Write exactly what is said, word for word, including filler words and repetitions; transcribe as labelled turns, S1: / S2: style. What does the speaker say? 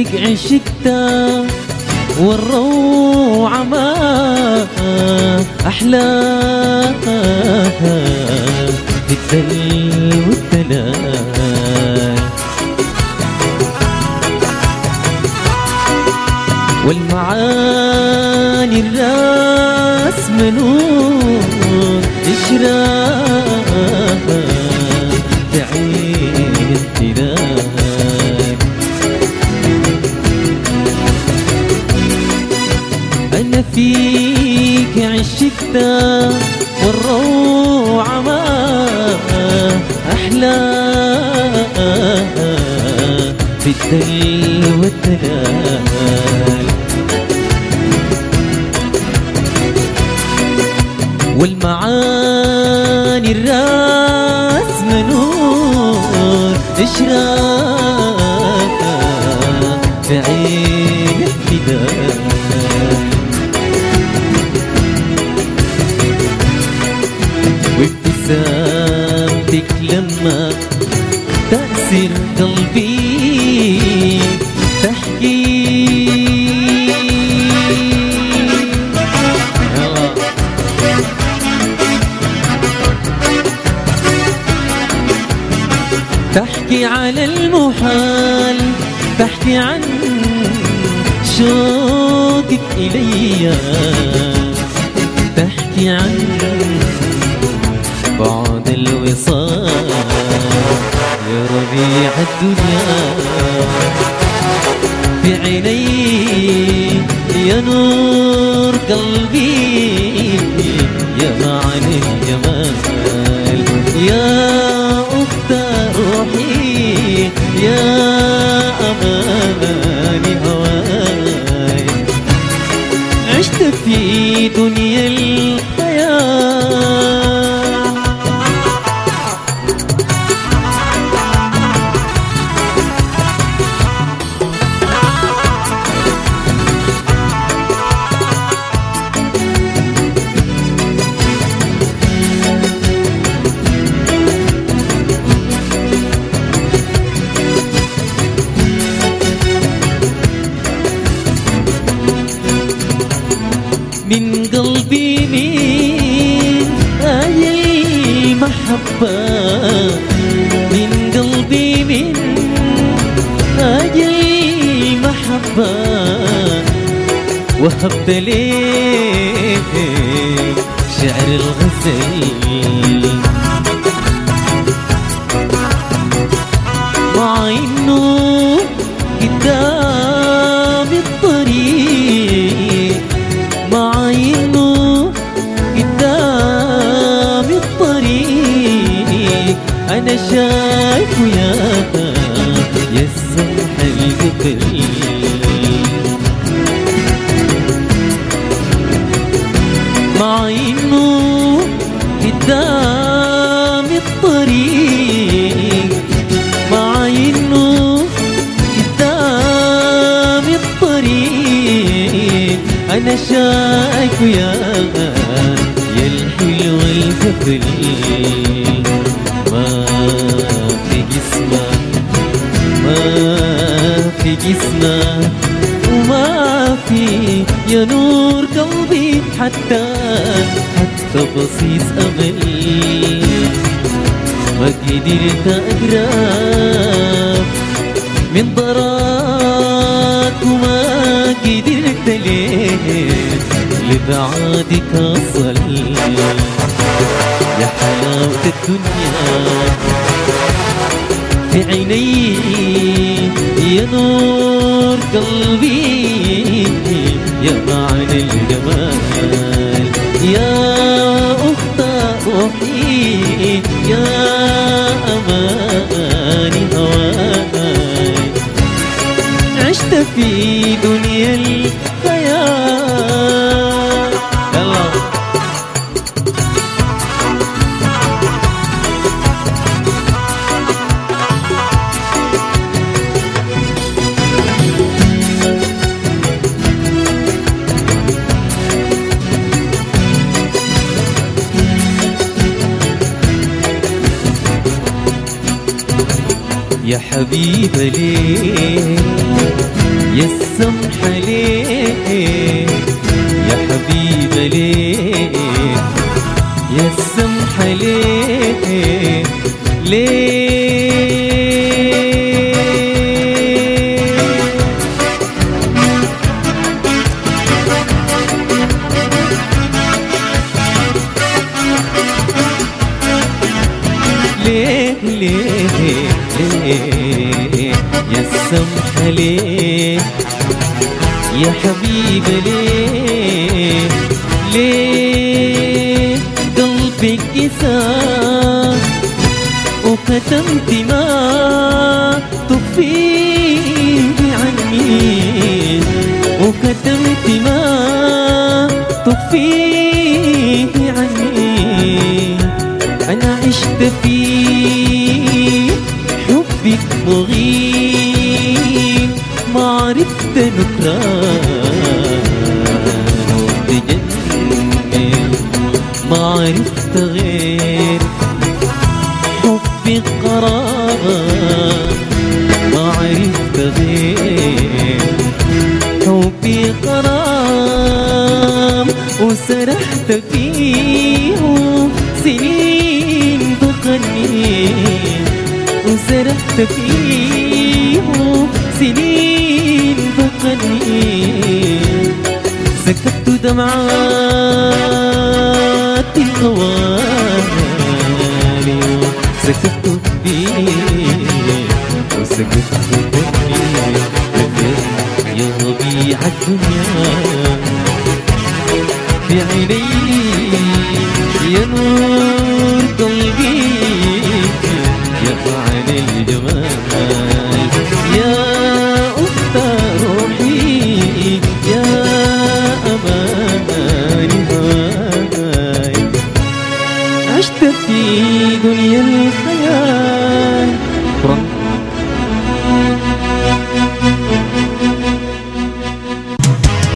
S1: فيك عشقتا والروعة ما أحلاها في الدل والدلال والمعاني الراس منون إشراها بعين امتداد. أنا فيك عشقتا والروعة ما أحلاها في الدل والدلال والمعاني الراس منور إشراقها في عين الهداية وابتسامتك لما تأسر قلبي تحكي تحكي على المحال، تحكي عن شوقك إلي، تحكي عن بعد الوصال يا ربيع الدنيا. في عيني يا نور قلبي يا معنى الجمال، يا أخت روحي يا أماني هواي. عشت في دنيا الخيال من قلبي من آي المحبة، من قلبي من آي المحبة وهبت ليك شعر الغزل. مع إنه قدامي الطريق، مع إنه قدامي الطريق أنا شايفه يا يا السمح القبل. مع إنه قدامي الطريق، مع إنه قدامي الطريق أنا شايفه يا يا الحلو القبل. ما في جسمه، ما في جسمه وما في يا نور قلبي حتى حتى بصيص أمل. ما قدرت أقرب من ضراك وما قدرت ليه لبعادك أصل. يا حلاوة الدنيا في عيني يا نور قلبي يا معنى الجمال، يا أخت روحي يا أماني هواي. عشت في دنيا الخيال. يلا يا حبيبة ليه يا السمحة ليه يا حبيبة ليه يا السمحة ليه ليه ليه ليه ليه يا السمحة ليه يا حبيبة ليه ليه قلبك قسى وكتمت ما تخفيه عني وكتمت ما تخفيه عني أنا عشت في حبك مغيب ما عرفت نكران وتجنن ما عرفت غير حبك قرار ما عرفت غير حبك قرار وسرحت فيه سنين بغني وسرحت فيه سنين بغني سكبت دمعات الغوالي سكبت فيه وسكبت دمعي يا ربيع الدنيا في عيني يا نور